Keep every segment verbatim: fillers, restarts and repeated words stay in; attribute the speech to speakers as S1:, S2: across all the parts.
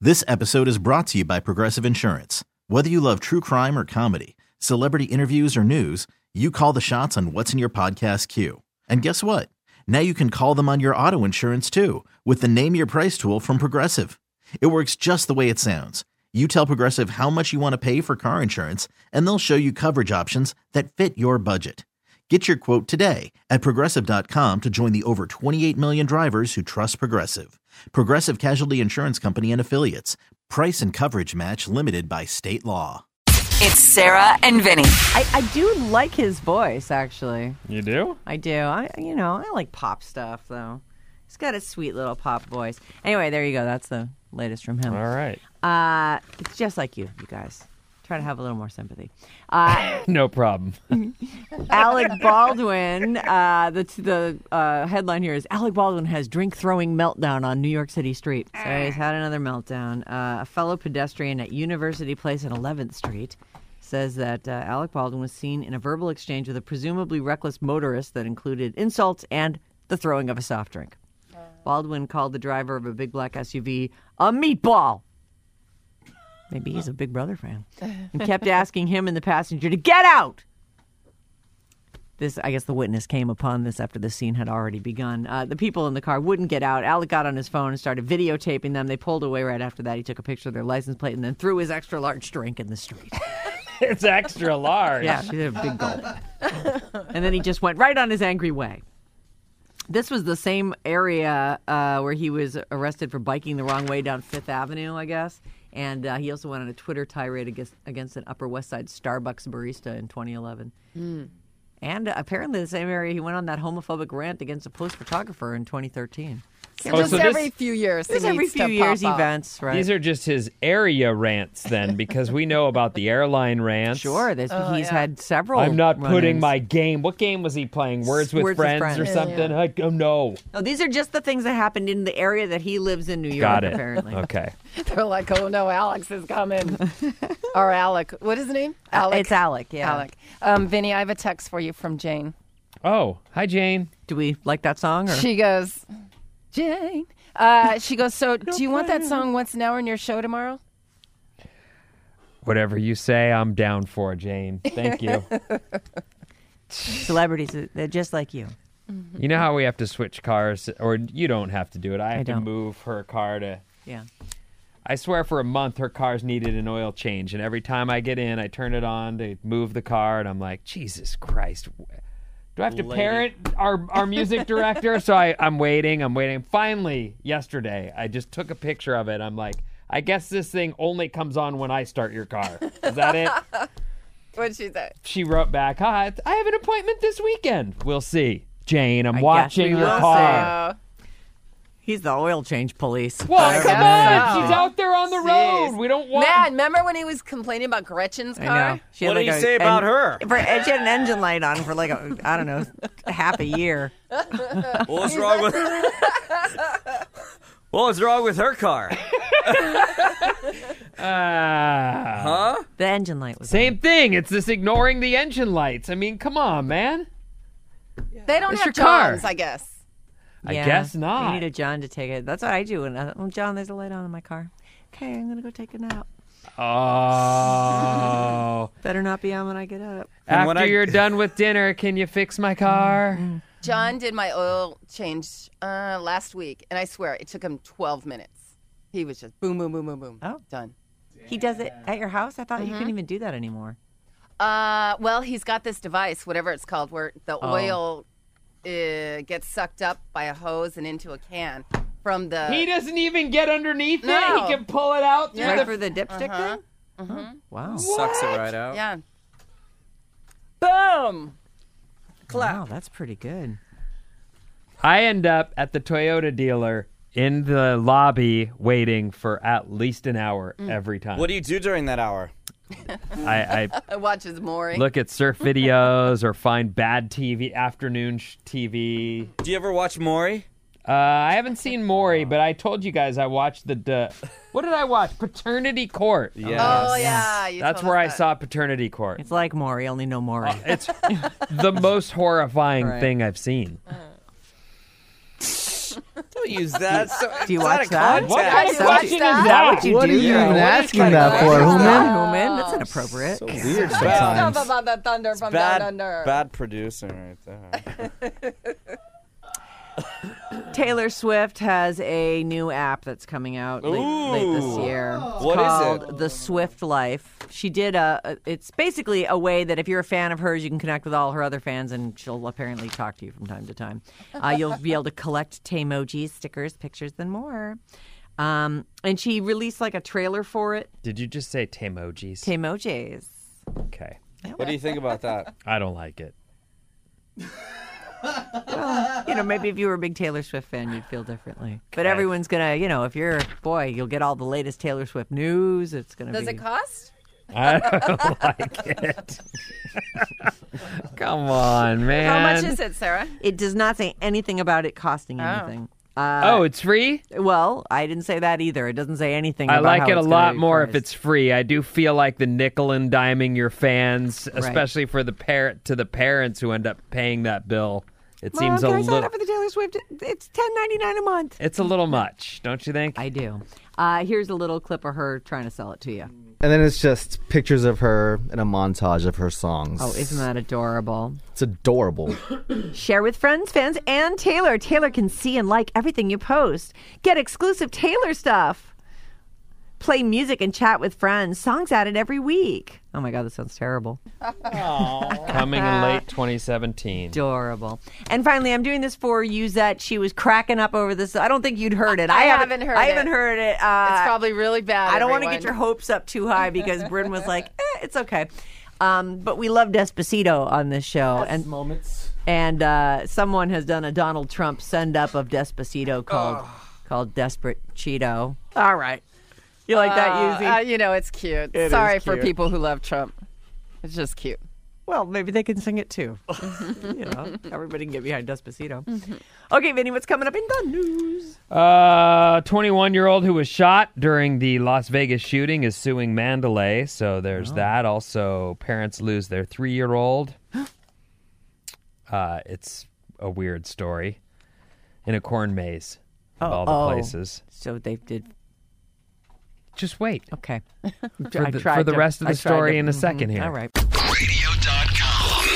S1: This episode is brought to you by Progressive Insurance. Whether you love true crime or comedy, celebrity interviews or news, you call the shots on what's in your podcast queue. And guess what? Now you can call them on your auto insurance too with the Name Your Price tool from Progressive. It works just the way it sounds. You tell Progressive how much you want to pay for car insurance, and they'll show you coverage options that fit your budget. Get your quote today at Progressive dot com to join the over twenty-eight million drivers who trust Progressive. Progressive Casualty Insurance Company and Affiliates. Price and coverage match limited by state law.
S2: It's Sarah and Vinny.
S3: I, I do like his voice, actually.
S4: You do?
S3: I do. I, you know, I like pop stuff, though. He's got a sweet little pop voice. Anyway, there you go. That's the latest from him.
S4: All right.
S3: Uh, it's just like you, you guys. Try to have a little more sympathy. Uh,
S4: No problem.
S3: Alec Baldwin, uh, the the uh, headline here is, Alec Baldwin has drink-throwing meltdown on New York City street. So he's had another meltdown. Uh, a fellow pedestrian at University Place and eleventh Street says that uh, Alec Baldwin was seen in a verbal exchange with a presumably reckless motorist that included insults and the throwing of a soft drink. Baldwin called the driver of a big black S U V a meatball. Maybe he's a Big Brother fan. And kept asking him and the passenger to get out. This, I guess the witness came upon this after the scene had already begun. Uh, the people in the car wouldn't get out. Alec got on his phone and started videotaping them. They pulled away right after that. He took a picture of their license plate and then threw his extra large drink in the street.
S4: It's extra large.
S3: Yeah, she did a big gulp. And then he just went right on his angry way. This was the same area uh, where he was arrested for biking the wrong way down Fifth Avenue, I guess. And uh, he also went on a Twitter tirade against, against an Upper West Side Starbucks barista in twenty eleven. Mm. And uh, apparently the same area he went on that homophobic rant against a post photographer in twenty thirteen.
S5: Oh, just so every
S4: this,
S5: few years.
S3: There's every few years events, right?
S4: These are just his area rants then, because we know about the airline rants.
S3: Sure, oh, he's yeah. had several.
S4: I'm not
S3: run-ins.
S4: putting my game. What game was he playing? Words with,
S3: Words
S4: friends,
S3: with Friends
S4: or something?
S5: Yeah, yeah.
S4: I, oh, no.
S3: No, these are just the things that happened in the area that he lives in New York,
S4: Got it.
S3: apparently.
S4: Okay.
S5: They're like, oh, no, Alex is coming. Or Alec. What is his name? Alec.
S3: It's Alec, yeah.
S5: Alec. Um, Vinny, I have a text for you from Jane.
S4: Oh, hi, Jane.
S3: Do we like that song? Or?
S5: She goes, Jane. Uh, she goes, so do you want that song What's Now in your show tomorrow?
S4: Whatever you say, I'm down for, Jane. Thank you.
S3: Celebrities, they're just like you.
S5: Mm-hmm.
S4: You know how we have to switch cars? Or you don't have to do it. I have
S3: I
S4: to
S3: don't.
S4: move her car to...
S3: Yeah.
S4: I swear for a month her car's needed an oil change. And every time I get in, I turn it on to move the car. And I'm like, Jesus Christ. Do I have to
S6: Lady.
S4: parent our, our music director? So I, I'm waiting. I'm waiting. Finally, yesterday, I just took a picture of it. I'm like, I guess this thing only comes on when I start your car. Is that it?
S5: What'd she say?
S4: She wrote back, Hi, I have an appointment this weekend. We'll see. Jane, I'm
S3: I guess
S4: watching
S3: we
S4: your
S3: will
S4: car.
S5: Uh,
S3: He's the oil change police.
S4: Well, come
S5: guess
S4: on.
S5: so.
S4: She's out there on the
S5: Jeez.
S4: road. We don't want...
S5: Man, remember when he was complaining about Gretchen's
S3: I
S5: car?
S3: know. She had
S6: What did
S3: like
S6: he
S3: a-
S6: say about
S3: and-
S6: her?
S3: For, she had an engine light on for like, a, I don't know, half a year.
S6: What's wrong with What's wrong with her car?
S4: Ah.
S6: Huh?
S3: The engine light was
S4: Same thing. It's this ignoring the engine lights. I mean, come on, man.
S5: They don't
S4: It's
S5: have
S4: your car.
S5: Johns, I guess.
S4: I
S3: Yeah,
S4: guess not.
S3: I need a John to take it. That's what I do. When I, oh, John, there's a light on in my car. Okay, I'm going to go take a nap.
S4: Oh.
S3: Better not be on when I get up.
S6: And when
S4: After
S6: I-
S4: you're done with dinner, can you fix my car?
S5: John did my oil change uh, last week, and I swear it took him twelve minutes. He was just boom, boom, boom, boom, boom.
S3: Oh.
S5: Done.
S3: He does it at your house? I thought you couldn't even do that anymore.
S5: Uh, well, he's got this device, whatever it's called, where the
S3: Oh.
S5: oil uh, gets sucked up by a hose and into a can from the...
S4: He doesn't even get underneath
S5: No.
S4: it. He can pull it out through
S3: Right
S4: the...
S3: for the dipstick
S5: Uh-huh.
S3: thing? Oh, wow.
S6: Sucks it right out.
S5: Yeah. Boom!
S3: Wow, that's pretty good.
S4: I end up at the Toyota dealer in the lobby waiting for at least an hour every time.
S6: What do you do during that hour?
S4: I, I
S5: I watches Maury.
S4: look at surf videos or find bad T V, afternoon sh- T V.
S6: Do you ever watch Maury?
S4: Uh, I haven't seen Maury, but I told you guys I watched the... Uh, what did I watch? Paternity Court.
S6: Yes.
S5: Oh, yeah. You
S4: That's
S5: told
S4: where I
S5: us that.
S4: saw Paternity Court.
S3: It's like Maury, only no Maury.
S4: It's the most horrifying
S3: Right.
S4: thing I've seen.
S6: don't use that. So,
S3: Do you
S6: it's
S3: watch
S6: out of
S3: that?
S6: context.
S4: What kind of
S5: You watch
S4: question
S5: that?
S4: is that?
S3: What you
S7: What
S3: do?
S7: are you even
S3: What
S7: asking
S3: kind of
S7: that for,
S3: question is that,
S7: Hooman?
S3: Hooman? That's inappropriate.
S7: So weird
S5: Stuff
S7: sometimes.
S5: about the thunder from
S6: Bad,
S5: down under.
S6: bad producing right there.
S3: Taylor Swift has a new app that's coming out late, late this
S6: Ooh.
S3: year. It's
S6: What is
S3: called
S6: it?
S3: The Swift Life. She did a, a. It's basically a way that if you're a fan of hers, you can connect with all her other fans, and she'll apparently talk to you from time to time. Uh, you'll be able to collect Taymojis, stickers, pictures, and more. Um, and she released like a trailer for it.
S4: Did you just say Taymojis?
S3: Taymojis.
S4: Okay.
S6: What do you think about that?
S4: I don't like it.
S3: You know, maybe if you were a big Taylor Swift fan, you'd feel differently. But everyone's gonna, you know, if you're, boy, you'll get all the latest Taylor Swift news. It's gonna
S5: Does
S3: be.
S5: it cost?
S4: I don't like it. Come on, man.
S5: How much is it, Sarah?
S3: It does not say anything about it costing
S5: Oh.
S3: anything. Uh,
S4: Oh, it's free?
S3: well, I didn't say that either. It doesn't say anything.
S4: I
S3: about
S4: like
S3: how
S4: it a
S3: it's gonna
S4: lot
S3: be
S4: more if
S3: priced.
S4: it's free. I do feel like the nickel and diming your fans, especially for the parent to the parents who end up paying that bill. It
S3: Mom,
S4: seems a
S3: can I sign
S4: little.
S3: up for the Taylor Swift? It's ten ninety nine a month.
S4: It's a little much, don't you think?
S3: I do. Uh, here's a little clip of her trying to sell it to you.
S7: And then it's just pictures of her and a montage of her songs.
S3: Oh, isn't that adorable?
S7: It's adorable.
S3: Share with friends, fans, and Taylor. Taylor can see and like everything you post. Get exclusive Taylor stuff. Play music and chat with friends. Songs added every week. Oh my God, this sounds terrible.
S4: Coming in late twenty seventeen.
S3: Adorable. And finally, I'm doing this for Yuzette. She was cracking up over this. I don't think you'd heard it.
S5: I haven't heard
S3: I
S5: it.
S3: haven't heard it. Uh,
S5: It's probably really bad.
S3: I don't want to
S5: everyone.
S3: get your hopes up too high because Bryn was like, eh, it's okay. Um, but we love Despacito on this show. And
S7: moments.
S3: and uh, someone has done a Donald Trump send up of Despacito called called Desperate Cheeto. All right. You like that,
S5: Uh,
S3: Yuzi?
S5: uh, you know, it's cute.
S3: It is
S5: Sorry for
S3: cute.
S5: people who love Trump. It's just cute.
S3: Well, maybe they can sing it too. You know, everybody can get behind Despacito. Okay, Vinny, what's coming up in the news?
S4: Uh, twenty-one-year-old who was shot during the Las Vegas shooting is suing Mandalay. So there's that. Also, parents lose their three-year-old. uh, it's a weird story. In a corn maze, of all the
S3: oh.
S4: places.
S3: So they did.
S4: Just wait
S3: Okay.
S4: for
S3: I
S4: the,
S3: tried
S4: for the
S3: to-
S4: rest of
S3: I
S4: the
S3: tried
S4: story
S3: to-
S4: in a
S3: mhm.
S4: second here.
S3: All right.
S8: radio dot com.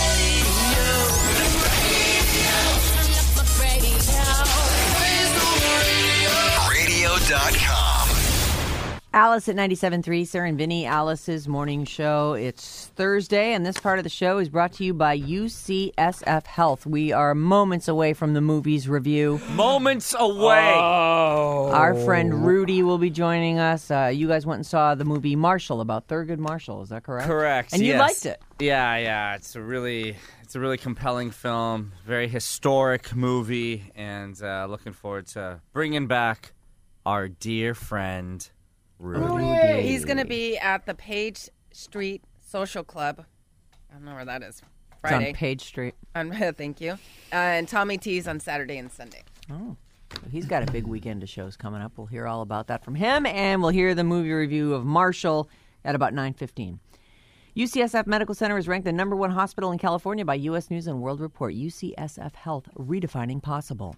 S8: radio dot com.
S3: Alice at ninety-seven point three, Sarah and Vinny, Alice's morning show. It's Thursday, and this part of the show is brought to you by U C S F Health. We are moments away from the movies review.
S6: Moments away.
S4: Oh.
S3: Our friend Rudy will be joining us. Uh, you guys went and saw the movie Marshall about Thurgood Marshall. Is that correct?
S6: Correct.
S3: And you
S6: yes.
S3: liked it.
S6: Yeah, yeah. It's a really, it's a really compelling film. Very historic movie, and uh, looking forward to bringing back our dear friend Rudy.
S5: He's going to be at the Page Street Social Club. I don't know where that is.
S3: It's
S5: Friday.
S3: on Page Street.
S5: On, thank you. Uh, and Tommy T's on Saturday and Sunday.
S3: Oh. He's got a big weekend of shows coming up. We'll hear all about that from him, and we'll hear the movie review of Marshall at about nine fifteen. U C S F Medical Center is ranked the number one hospital in California by U S News and World Report. U C S F Health, redefining possible.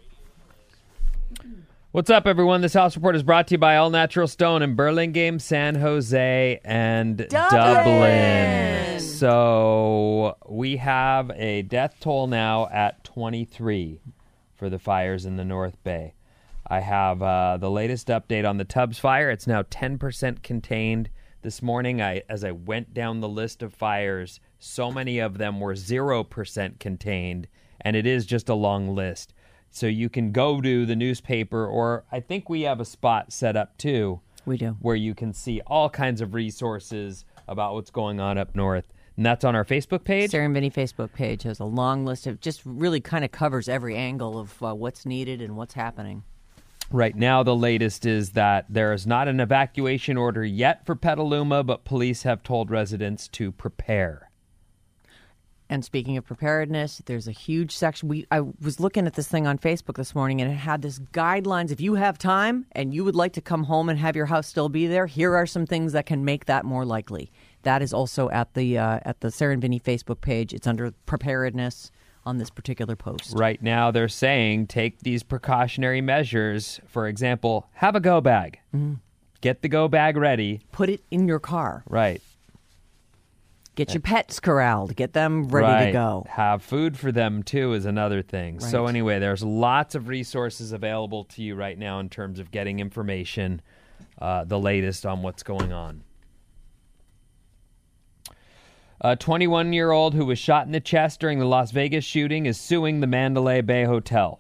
S4: What's up, everyone? This House Report is brought to you by All Natural Stone in Burlingame, San Jose, and Dublin. So we have a death toll now at twenty-three for the fires in the North Bay. I have uh, the latest update on the Tubbs fire. It's now ten percent contained. This morning, I as I went down the list of fires, so many of them were zero percent contained, and it is just a long list. So you can go to the newspaper, or I think we have a spot set up too.
S3: We do.
S4: Where you can see all kinds of resources about what's going on up north. And that's on our Facebook page.
S3: Sarah and Vinny Facebook page has a long list of just really kind of covers every angle of uh, what's needed and what's happening.
S4: Right now, the latest is that there is not an evacuation order yet for Petaluma, but police have told residents to prepare.
S3: And speaking of preparedness, there's a huge section. We I was looking at this thing on Facebook this morning, and it had this guidelines. If you have time and you would like to come home and have your house still be there, here are some things that can make that more likely. That is also at the uh, at the Sarah and Vinny Facebook page. It's under preparedness on this particular post.
S4: Right now, they're saying take these precautionary measures. For example, have a go bag.
S3: Mm-hmm.
S4: Get the go bag ready.
S3: Put it in your car.
S4: Right.
S3: Get your pets corralled. Get them ready
S4: right.
S3: to go.
S4: Have food for them, too, is another thing.
S3: Right.
S4: So anyway, there's lots of resources available to you right now in terms of getting information, uh, the latest on what's going on. A twenty-one-year-old who was shot in the chest during the Las Vegas shooting is suing the Mandalay Bay Hotel.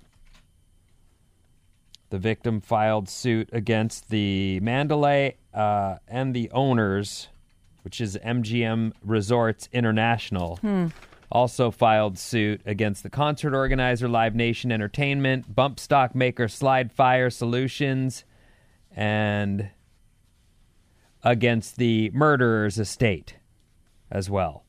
S4: The victim filed suit against the Mandalay uh, and the owners, which is M G M Resorts International,
S3: Hmm.
S4: also filed suit against the concert organizer Live Nation Entertainment, bump stock maker Slide Fire Solutions, and against the murderer's estate as well.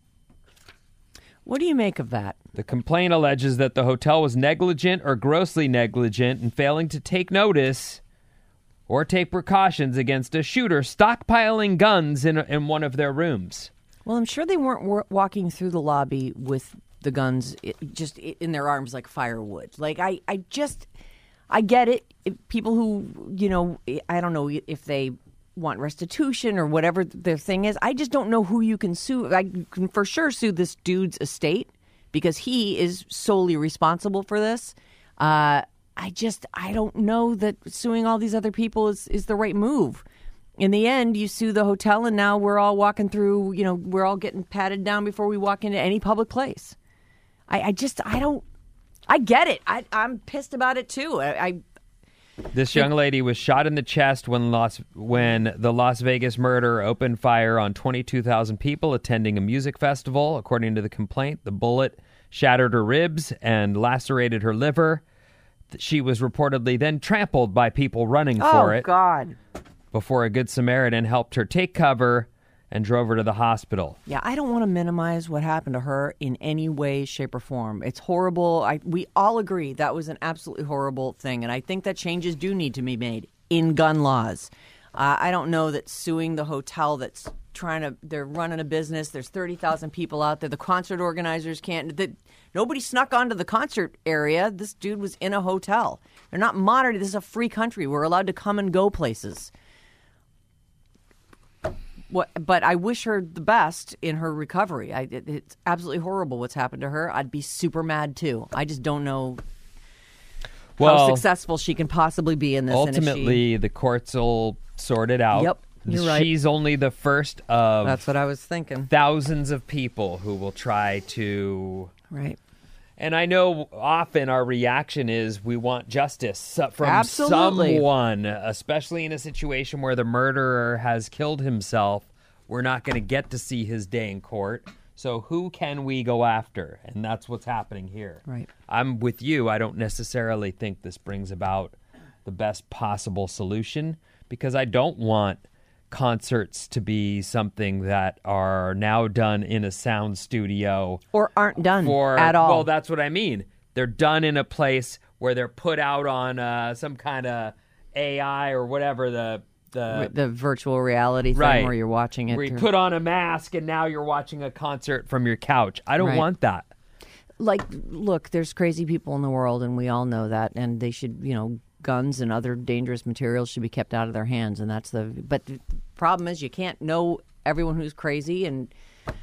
S3: What do you make of that?
S4: The complaint alleges that the hotel was negligent or grossly negligent in failing to take notice or take precautions against a shooter stockpiling guns in, in one of their rooms.
S3: Well, I'm sure they weren't wa- walking through the lobby with the guns i- just i- in their arms like firewood. Like, I, I just, I get it. If people who, you know, I don't know if they want restitution or whatever their thing is. I just don't know who you can sue. I can for sure sue this dude's estate because he is solely responsible for this. Uh, I just, I don't know that suing all these other people is, is the right move. In the end, you sue the hotel, and now we're all walking through, you know, we're all getting patted down before we walk into any public place. I, I just, I don't, I get it. I, I'm pissed about it, too. I, I
S4: This young lady was shot in the chest when Las when the Las Vegas murderer opened fire on twenty-two thousand people attending a music festival. According to the complaint, the bullet shattered her ribs and lacerated her liver. She was reportedly then trampled by people running for
S3: oh,
S4: it
S3: God.
S4: before a Good Samaritan helped her take cover and drove her to the hospital.
S3: Yeah, I don't want to minimize what happened to her in any way, shape, or form. It's horrible. I, we all agree that was an absolutely horrible thing, and I think that changes do need to be made in gun laws. Uh, I don't know that suing the hotel that's trying to, they're running a business, there's thirty thousand people out there, the concert organizers can't, the, nobody snuck onto the concert area. This dude was in a hotel. They're not monitored. This is a free country. We're allowed to come and go places. What, but I wish her the best in her recovery. I, it, it's absolutely horrible what's happened to her. I'd be super mad, too. I just don't know
S4: Well,
S3: how successful she can possibly be in this. and if
S4: ultimately,
S3: she,
S4: the courts will sort it out.
S3: Yep, you're right.
S4: She's only the first of
S3: that's what I was thinking.
S4: thousands of people who will try to...
S3: Right.
S4: And I know often our reaction is we want justice from
S3: Absolutely.
S4: someone, especially in a situation where the murderer has killed himself. We're not going to get to see his day in court. So who can we go after? And that's what's happening here.
S3: Right.
S4: I'm with you. I don't necessarily think this brings about the best possible solution because I don't want concerts to be something that are now done in a sound studio
S3: Or aren't done
S4: for
S3: at all.
S4: Well, that's what I mean. They're done in a place where they're put out on uh, some kind of A I or whatever the the
S3: the virtual reality thing
S4: right
S3: where you're watching it.
S4: where you
S3: or-
S4: put on a mask and now you're watching a concert from your couch. I don't
S3: Right.
S4: want that.
S3: like, look, there's crazy people in the world, and we all know that, and they should, you know, guns and other dangerous materials should be kept out of their hands, and that's the. But the problem is, you can't know everyone who's crazy, and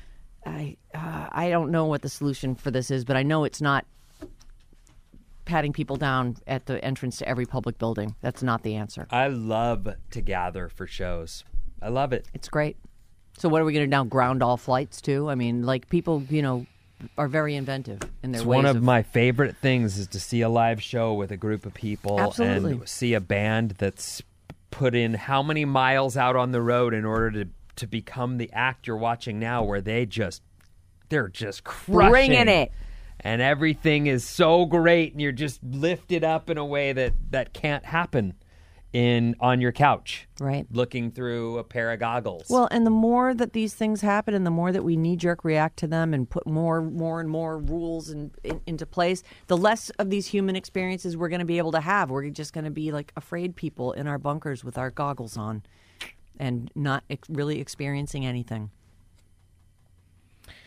S3: I, uh, I don't know what the solution for this is, but I know it's not patting people down at the entrance to every public building. That's not the answer.
S4: I love to gather for shows. I love it.
S3: It's great. So what are we going to now ground all flights too? I mean, like people, you know, are very inventive in their
S4: It's
S3: ways
S4: one of,
S3: of
S4: my favorite things is to see a live show with a group of people
S3: Absolutely.
S4: and see a band that's put in how many miles out on the road in order to to become the act you're watching now, where they just they're just crushing
S3: bringing it.
S4: and everything is so great, and you're just lifted up in a way that that can't happen in on your couch,
S3: Right.
S4: looking through a pair of goggles.
S3: Well, and the more that these things happen, and the more that we knee-jerk react to them, and put more, more, and more rules in, in, into place, the less of these human experiences we're going to be able to have. We're just going to be like afraid people in our bunkers with our goggles on, and not ex- really experiencing anything.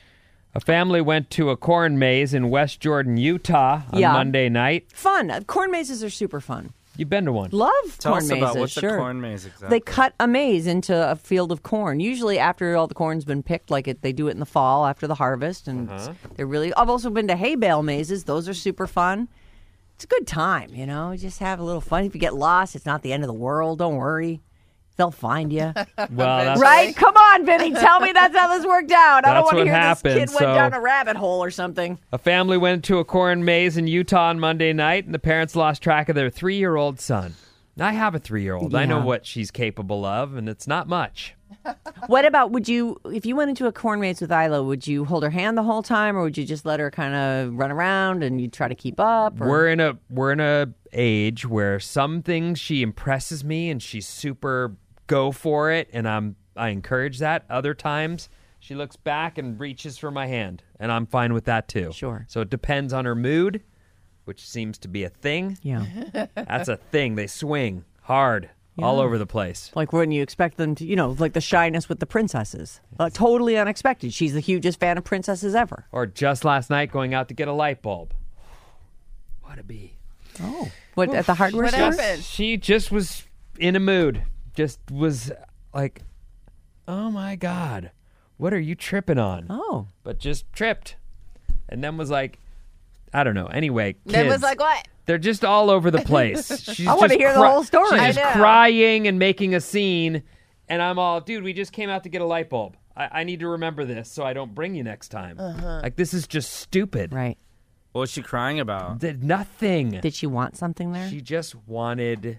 S4: A family went to a corn maze in West Jordan, Utah on
S3: Yeah.
S4: Monday night.
S3: Fun. Uh, Corn mazes are super fun.
S4: You've been to one.
S3: Love
S6: Tell
S3: corn
S6: us
S3: mazes.
S6: about what's
S3: sure.
S6: the corn maze exactly.
S3: They cut a maze into a field of corn. Usually after all the corn's been picked, like it, they do it in the fall after the harvest, and
S4: Uh-huh.
S3: they're really. I've also been to hay bale mazes. Those are super fun. It's a good time, you know. Just have a little fun. If you get lost, it's not the end of the world. Don't worry. They'll find you.
S4: Well, that's,
S3: Right? Come on, Vinny. Tell me that's how this worked out. I don't
S4: That's
S3: want to
S4: what
S3: hear
S4: happened,
S3: this kid
S4: so-
S3: went down a rabbit hole or something.
S4: A family went to a corn maze in Utah on Monday night, and the parents lost track of their three-year-old son. I have a three-year-old. I know
S3: Yeah.
S4: what she's capable of, and it's not much.
S3: What about, would you, if you went into a corn maze with Isla, would you hold her hand the whole time, or would you just let her kind of run around and you try to keep up? Or?
S4: We're in a we're in a age where some things she impresses me, and she's super go for it, and I'm I encourage that. Other times, she looks back and reaches for my hand, and I'm fine with that too.
S3: Sure.
S4: So it depends on her mood, which seems to be a thing.
S3: Yeah.
S4: That's a thing. They swing hard all over the place.
S3: Like when you expect them to, you know, like the shyness with the princesses. Uh, totally unexpected. She's the hugest fan of princesses ever.
S4: Or just last night going out to get a light bulb. What a bee.
S3: Oh. What, at the hardware
S5: What
S3: store?
S5: happened?
S4: She just was in a mood. Just was like, oh my God, what are you tripping on?
S3: Oh.
S4: But just tripped. And then was like, I don't know. Anyway, kids,
S5: Then was like, what?
S4: they're just all over the place. She's
S3: I wanna
S4: just
S3: hear the whole story.
S4: She's
S3: I
S4: just
S5: know.
S4: crying and making a scene. And I'm all, dude, we just came out to get a light bulb. I, I need to remember this so I don't bring you next time.
S3: Uh-huh.
S4: Like, this is just stupid.
S3: Right.
S6: What was she crying about?
S4: Did nothing.
S3: Did she want something there?
S4: She just wanted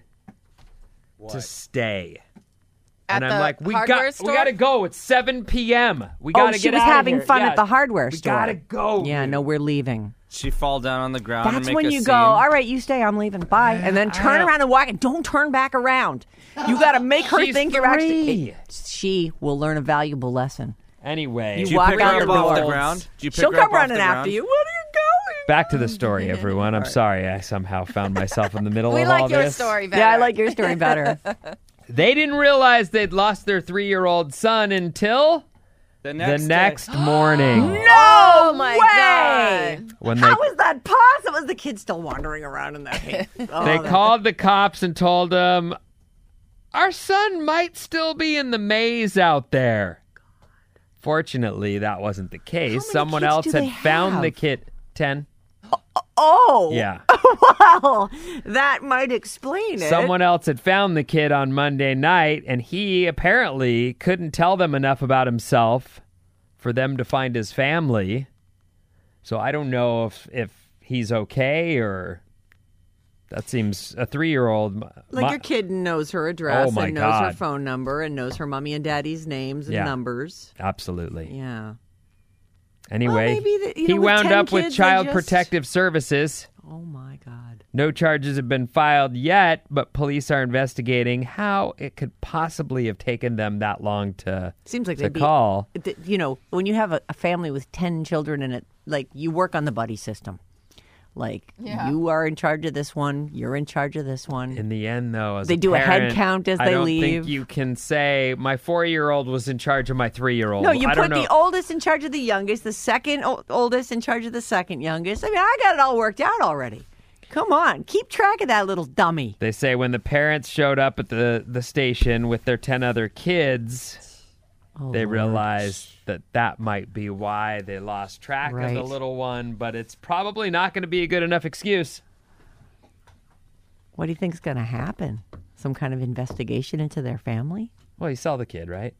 S4: to stay.
S5: At
S4: and I'm
S5: the
S4: like, we
S5: hardware
S4: got,
S5: store?
S4: we got to go. It's seven p.m. We
S3: Oh,
S4: got to
S3: she
S4: get
S3: was
S4: out of
S3: having
S4: here.
S3: fun
S4: Yeah,
S3: at the hardware
S4: we
S3: store.
S4: gotta go.
S3: Yeah,
S4: dude.
S3: no, we're leaving.
S6: She fall down on the ground and
S3: That's
S6: make
S3: when
S6: a
S3: you
S6: scene?
S3: go, all right, you stay, I'm leaving, bye. And then turn
S4: I-
S3: around and walk, and don't turn back around. You got to make her
S4: She's
S3: think you're actually.
S4: three.
S3: She will learn a valuable lesson.
S4: Anyway,
S3: You
S6: Did you
S3: walk
S6: pick
S3: out
S6: her
S3: the
S6: up off the
S3: door.
S6: ground? Did you pick
S3: She'll
S6: her
S3: come
S6: up off
S3: running
S6: the
S3: after
S6: ground?
S3: you. Where are you going?
S4: back to the story, everyone. I'm sorry I somehow found myself in the middle
S5: We
S4: of all
S5: like your
S4: this.
S5: story better.
S3: Yeah, I like your story better.
S4: They didn't realize they'd lost their three-year-old son until
S6: The
S4: the
S6: next,
S4: next
S6: day.
S4: morning.
S3: No
S5: Oh, my
S3: way!
S5: God.
S4: When they
S3: How is that possible? Was the kid still wandering around in that hay? Oh,
S4: they
S3: that-
S4: called the cops and told them, our son might still be in the maze out there. Fortunately, that wasn't the case.
S3: many
S4: Someone
S3: kids
S4: else
S3: do
S4: had
S3: they
S4: found the
S3: have?
S4: kid. Ten.
S3: Oh,
S4: Yeah.
S3: Well, that might explain it.
S4: Someone else had found the kid on Monday night, and he apparently couldn't tell them enough about himself for them to find his family. So I don't know if, if he's okay, or that seems a three-year-old.
S3: Like
S4: my-
S3: your kid knows her address
S4: Oh, my
S3: and knows her
S4: God.
S3: phone number and knows her mommy and daddy's names and
S4: Yeah.
S3: numbers.
S4: Absolutely.
S3: Yeah.
S4: Anyway,
S3: maybe the- you
S4: he
S3: know, with
S4: wound
S3: ten
S4: up with
S3: kids, they
S4: Child
S3: just-
S4: Protective Services.
S3: Oh my God.
S4: No charges have been filed yet, but police are investigating how it could possibly have taken them that long to,
S3: Seems like
S4: to
S3: they'd be-
S4: call.
S3: th- You know, when you have a, a family with ten children in it, like you work on the buddy system. Like
S5: Yeah.
S3: you are in charge of this one, you're in charge of this one.
S4: In the end, though, as
S3: They
S4: a
S3: do a head
S4: parent,
S3: count as
S4: I
S3: they
S4: don't
S3: leave.
S4: think you can say my four-year-old was in charge of my three-year-old.
S3: No, you
S4: I
S3: put
S4: don't know.
S3: the oldest in charge of the youngest, the second o- oldest in charge of the second youngest. I mean, I got it all worked out already. Come on, keep track of that little dummy.
S4: They say when the parents showed up at the, the station with their ten other kids,
S3: Oh,
S4: they
S3: Lord.
S4: realized that that might be why they lost track of
S3: Right.
S4: the little one, but it's probably not going to be a good enough excuse.
S3: What do you think's going to happen? Some kind of investigation into their family
S4: Well, you saw the kid, right?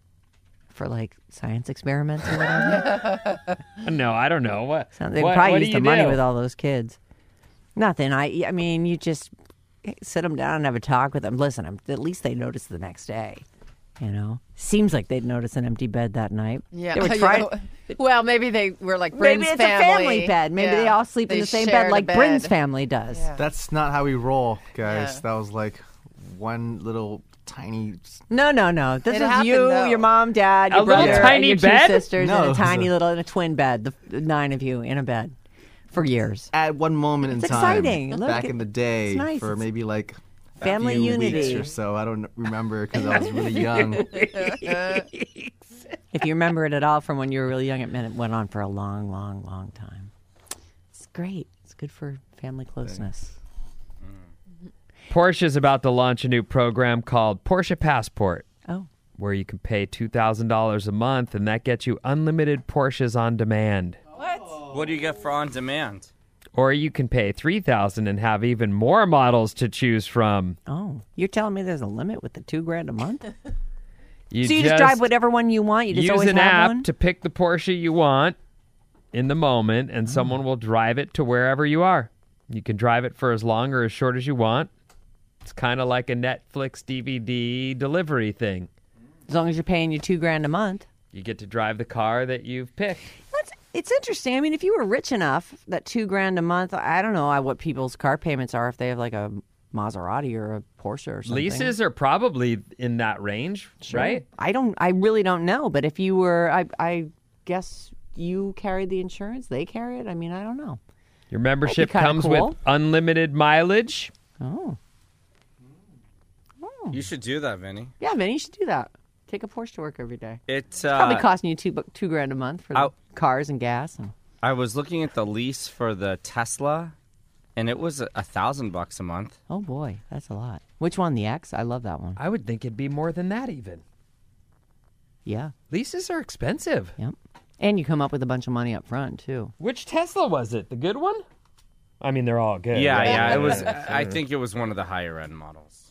S3: for like science experiments or whatever?
S4: No, I don't know. What?
S3: So they
S4: what,
S3: probably
S4: what do
S3: use
S4: you
S3: the money
S4: do?
S3: with all those kids. Nothing. I. I mean, you just sit them down and have a talk with them. Listen, I'm, at least they notice the next day. You know, seems like they'd notice an empty bed that night.
S5: Yeah.
S3: they were
S5: you
S3: trying.
S5: know, well, maybe they were like Bryn's
S3: Maybe it's
S5: family.
S3: a family bed. Maybe
S5: Yeah.
S3: they all sleep in
S5: They
S3: the same
S5: shared
S3: bed
S5: a
S3: like
S5: bed.
S3: Bryn's family does.
S5: Yeah.
S7: That's not how we roll, guys.
S5: Yeah.
S7: That was like one little tiny.
S3: No, no, no. This
S5: It
S3: is
S5: happened,
S3: you,
S5: though.
S3: your mom, dad, your
S4: A little
S3: brother,
S4: tiny
S3: and your
S4: bed?
S3: two sisters,
S7: No,
S3: and
S7: it
S3: a
S7: was
S3: tiny
S7: a-
S3: little in a twin bed. The, the nine of you in a bed for years.
S7: At one moment
S3: It's
S7: in time,
S3: exciting. Look,
S7: back
S3: it-
S7: in the day,
S3: it's nice.
S7: for
S3: It's
S7: maybe like a
S3: family
S7: few
S3: unity.
S7: weeks or so. I don't remember because I was really young.
S3: If you remember it at all from when you were really young, it meant it went on for a long, long, long time. It's great. It's good for family closeness.
S4: Porsche is about to launch a new program called Porsche Passport,
S3: Oh.
S4: where you can pay two thousand dollars a month, and that gets you unlimited Porsches on demand.
S5: What?
S6: What do you get for on demand?
S4: Or you can pay three thousand dollars and have even more models to choose from.
S3: Oh. You're telling me there's a limit with the two grand a month?
S4: You
S3: so you just, drive whatever one you want? You just
S4: use
S3: always
S4: an
S3: have
S4: app
S3: one?
S4: to pick the Porsche you want in the moment, and someone will drive it to wherever you are. You can drive it for as long or as short as you want. It's kind of like a Netflix D V D delivery thing.
S3: As long as you're paying you two grand a month.
S4: You get to drive the car that you've picked.
S3: That's, it's interesting. I mean, if you were rich enough, that two grand a month, I don't know what people's car payments are if they have like a Maserati or a Porsche or something.
S4: Leases are probably in that range,
S3: Sure.
S4: right?
S3: I don't. I really don't know. But if you were, I, I guess you carried the insurance. They carry it. I mean, I don't know.
S4: Your membership
S3: kinda
S4: comes
S3: cool.
S4: with unlimited mileage.
S3: Oh,
S6: You should do that, Vinny.
S3: yeah, Vinny, you should do that. Take a Porsche to work every day.
S6: It's uh,
S3: Probably costing you two bu- two grand a month for the
S6: I-
S3: cars and gas. And,
S6: I was looking at the lease for the Tesla, and it was a, a thousand bucks a month.
S3: oh boy, that's a lot. Which one? The X? I love that one.
S4: I would think it'd be more than that even.
S3: Yeah.
S4: Leases are expensive.
S3: Yep. And you come up with a bunch of money up front too.
S4: Which Tesla was it? The good one? I mean, they're all good.
S6: Yeah,
S4: right?
S6: yeah. It was. I think it was one of the higher end models.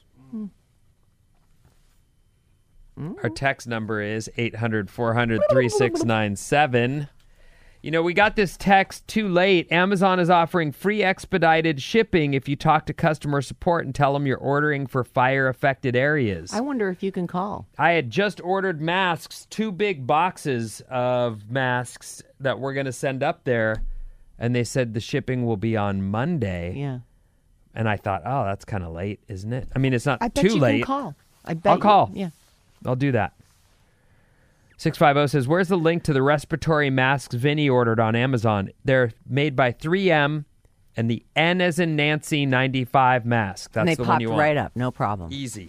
S4: Our text number is eight hundred, four hundred, thirty-six ninety-seven. You know, we got this text too late. Amazon is offering free expedited shipping if you talk to customer support and tell them you're ordering for fire-affected areas.
S3: I wonder if you can call.
S4: I had just ordered masks, two big boxes of masks that we're going to send up there, and they said the shipping will be on Monday.
S3: Yeah.
S4: And I thought, oh, that's kind of late, isn't it? I mean, it's not
S3: I bet
S4: too
S3: you
S4: late.
S3: can call. I bet
S4: I'll
S3: you-
S4: call.
S3: Yeah.
S4: I'll do that. six five zero says, where's the link to the respiratory masks Vinny ordered on Amazon? They're made by three M and the N as in Nancy ninety-five mask. That's
S3: And they
S4: the one
S3: popped
S4: you want.
S3: right up. No problem.
S4: Easy.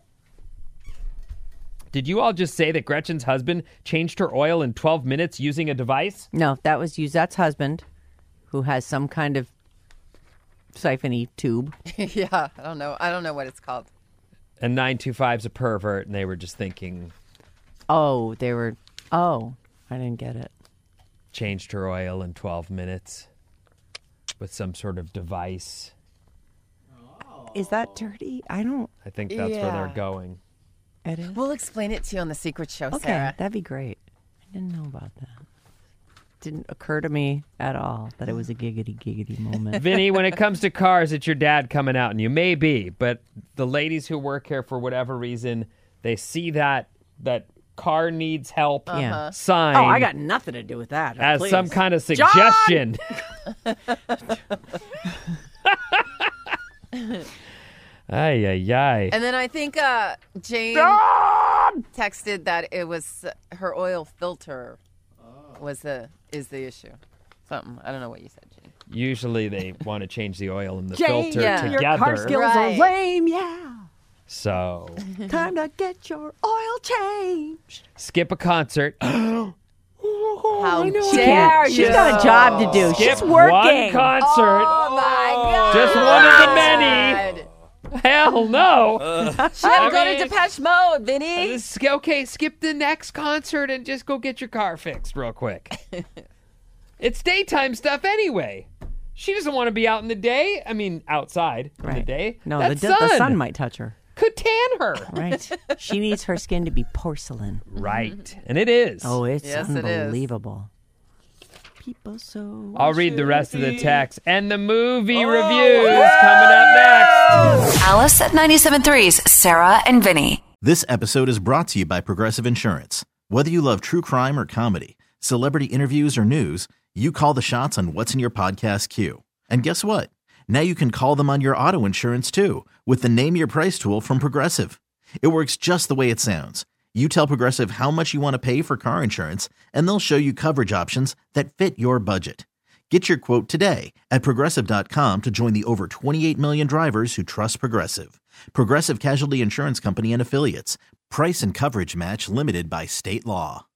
S4: Did you all just say that Gretchen's husband changed her oil in twelve minutes using a device?
S3: No, that was Yuzette's husband, who has some kind of siphony tube.
S5: Yeah, I don't know. I don't know what it's called.
S4: And nine two five's a pervert, and they were just thinking
S3: Oh, they were. Oh, I didn't get it.
S4: changed her oil in twelve minutes with some sort of device.
S3: Is that dirty? I don't.
S4: I think that's where they're
S5: Yeah.
S4: going.
S3: It is.
S5: We'll explain it to you on the Secret Show,
S3: Okay,
S5: Sarah.
S3: that'd be great. I didn't know about that. Didn't occur to me at all that it was a giggity giggity moment.
S4: Vinny, when it comes to cars, it's your dad coming out, and you may be, but the ladies who work here, for whatever reason, they see that that car needs help
S3: Yeah.
S4: sign
S3: Oh, I got nothing to do with that.
S4: as
S3: Please.
S4: some kind of suggestion. Ay, ay, ay.
S5: And then I think uh, Jane texted that it was uh, her oil filter was the is the issue. Something. I don't know what you said, Jane.
S4: Usually they want to change the oil and the
S3: Jane,
S4: filter
S5: yeah.
S3: your
S4: together.
S3: car skills
S5: Right.
S3: are lame, yeah.
S4: So
S3: Time to get your oil changed.
S4: skip a concert.
S5: How
S3: She
S5: dare
S3: can't.
S5: you?
S3: She's got a job to do.
S4: Skip
S3: She's working.
S4: one concert.
S5: Oh my God!
S4: Just one of the many. Hell no.
S5: She had to go
S4: I mean-
S5: to Depeche Mode, Vinny.
S4: This- Okay, skip the next concert and just go get your car fixed real quick. It's daytime stuff anyway. She doesn't want to be out in the day. I mean, outside in the
S3: Right.
S4: day.
S3: No,
S4: that
S3: the,
S4: sun
S3: the sun might touch her.
S4: could tan her.
S3: Right. She needs her skin to be porcelain.
S4: Right, and it is.
S3: Oh, it's
S5: Yes, it is.
S3: unbelievable. People so.
S4: I'll read the rest of the text and the movie
S3: Oh,
S4: reviews coming up next.
S2: Alice at ninety-seven point three's Sarah and Vinny.
S1: This episode is brought to you by Progressive Insurance. Whether you love true crime or comedy, celebrity interviews or news, you call the shots on what's in your podcast queue. And guess what? Now you can call them on your auto insurance too with the Name Your Price tool from Progressive. It works just the way it sounds. You tell Progressive how much you want to pay for car insurance, and they'll show you coverage options that fit your budget. Get your quote today at Progressive dot com to join the over twenty-eight million drivers who trust Progressive. Progressive Casualty Insurance Company and Affiliates. Price and coverage match limited by state law.